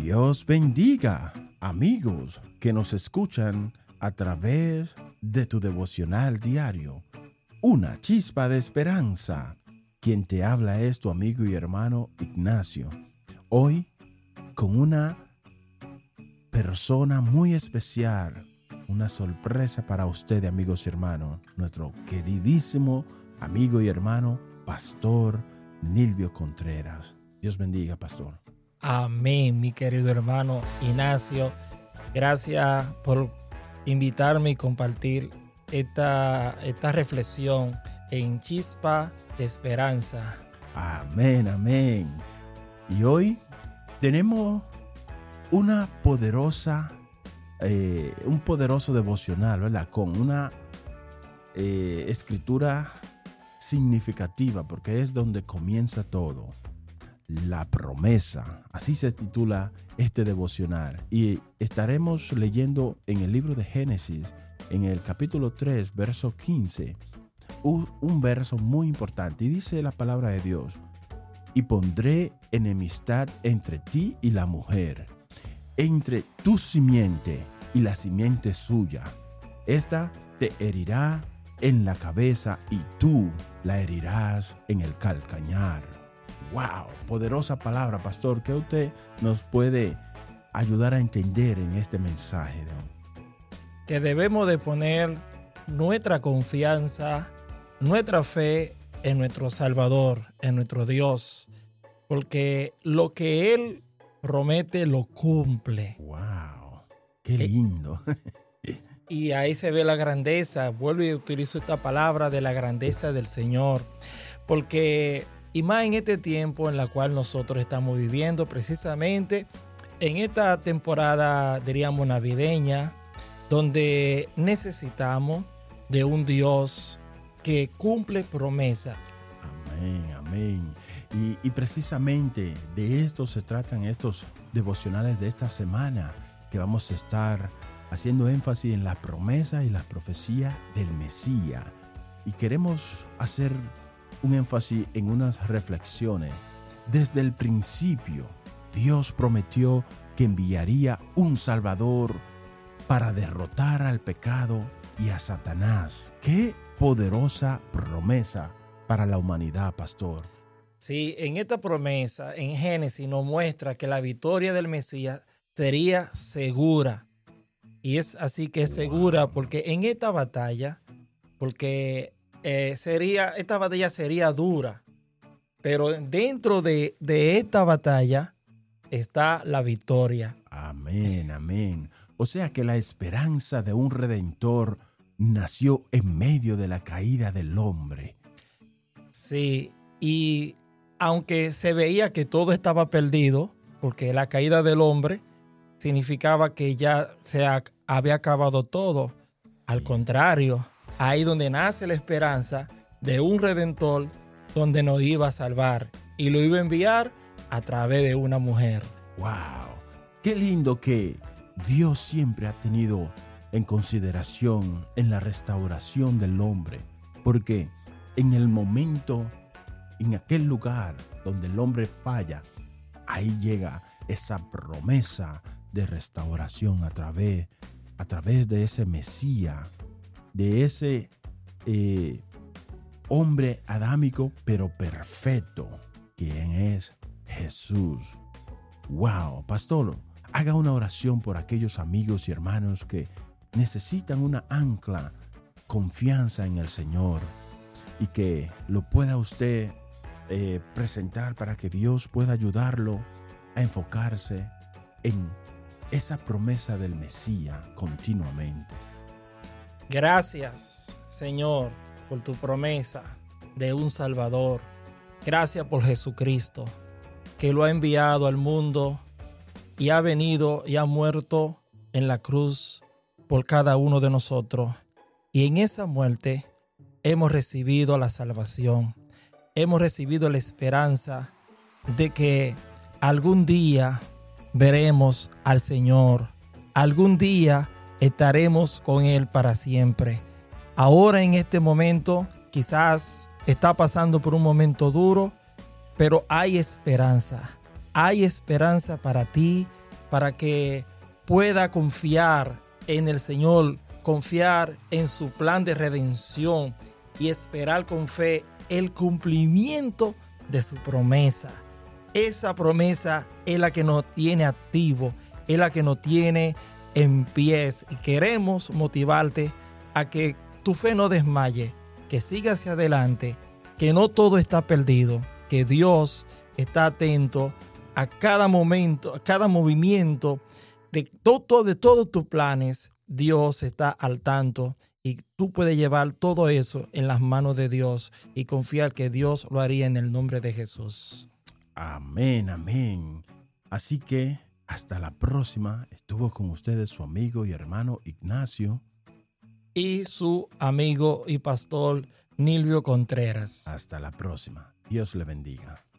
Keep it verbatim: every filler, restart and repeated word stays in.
Dios bendiga, amigos que nos escuchan a través de tu devocional diario, Una Chispa de Esperanza. Quien te habla es tu amigo y hermano Ignacio. Hoy con una persona muy especial, una sorpresa para usted, amigos y hermanos, nuestro queridísimo amigo y hermano, Pastor Nilvio Contreras. Dios bendiga, Pastor. Amén, mi querido hermano Ignacio. Gracias por invitarme y compartir esta, esta reflexión en Chispa de Esperanza. Amén, amén. Y hoy tenemos una poderosa, eh, un poderoso devocional, ¿verdad? Con una eh, escritura significativa, porque es donde comienza todo. La promesa, así se titula este devocional. Y estaremos leyendo en el libro de Génesis, en el capítulo tres, verso quince, un, un verso muy importante. Y dice la palabra de Dios: y pondré enemistad entre ti y la mujer, entre tu simiente y la simiente suya. Esta te herirá en la cabeza y tú la herirás en el calcañar. ¡Wow! Poderosa palabra, pastor. ¿Qué usted nos puede ayudar a entender en este mensaje de hoy? Que debemos de poner nuestra confianza, nuestra fe en nuestro Salvador, en nuestro Dios, porque lo que Él promete lo cumple. ¡Wow! ¡Qué lindo! Y ahí se ve la grandeza. Vuelvo y utilizo esta palabra de la grandeza del Señor, porque y más en este tiempo en la cual nosotros estamos viviendo, precisamente en esta temporada, diríamos, navideña, donde necesitamos de un Dios que cumple promesa. Amén, amén. Y, y precisamente de esto se tratan estos devocionales de esta semana, que vamos a estar haciendo énfasis en la promesa y la profecía del Mesías. Y queremos hacer un énfasis en unas reflexiones. Desde el principio, Dios prometió que enviaría un Salvador para derrotar al pecado y a Satanás. ¡Qué poderosa promesa para la humanidad, pastor! Sí, en esta promesa, en Génesis, nos muestra que la victoria del Mesías sería segura. Y es así que es segura porque en esta batalla, porque eh, sería, esta batalla sería dura, pero dentro de, de esta batalla está la victoria. Amén, amén. O sea que la esperanza de un Redentor nació en medio de la caída del hombre. Sí, y aunque se veía que todo estaba perdido, porque la caída del hombre significaba que ya se ha, había acabado todo. Al contrario, ahí donde nace la esperanza de un Redentor donde nos iba a salvar y lo iba a enviar a través de una mujer. ¡Wow! ¡Qué lindo que Dios siempre ha tenido en consideración en la restauración del hombre! Porque en el momento, en aquel lugar donde el hombre falla, ahí llega esa promesa de restauración a través, a través de ese Mesías, de ese eh, hombre adámico pero perfecto, quien es Jesús. ¡Wow! Pastor, haga una oración por aquellos amigos y hermanos que necesitan una ancla, confianza en el Señor, y que lo pueda usted eh, presentar para que Dios pueda ayudarlo a enfocarse en esa promesa del Mesías continuamente. Gracias, Señor, por tu promesa de un Salvador. Gracias por Jesucristo, que lo ha enviado al mundo y ha venido y ha muerto en la cruz por cada uno de nosotros. Y en esa muerte hemos recibido la salvación. Hemos recibido la esperanza de que algún día veremos al Señor. Algún día estaremos con Él para siempre. Ahora, en este momento, quizás está pasando por un momento duro, pero hay esperanza. Hay esperanza para ti para que pueda confiar en el Señor, confiar en su plan de redención y esperar con fe el cumplimiento de su promesa. Esa promesa es la que nos tiene activo, es la que nos tiene en pies, y queremos motivarte a que tu fe no desmaye, que siga hacia adelante, que no todo está perdido, que Dios está atento a cada momento, a cada movimiento de todo, de todos tus planes. Dios está al tanto y tú puedes llevar todo eso en las manos de Dios y confiar que Dios lo haría en el nombre de Jesús. Amén, amén. Así que hasta la próxima. Estuvo con ustedes su amigo y hermano Ignacio y su amigo y pastor Nilvio Contreras. Hasta la próxima. Dios le bendiga.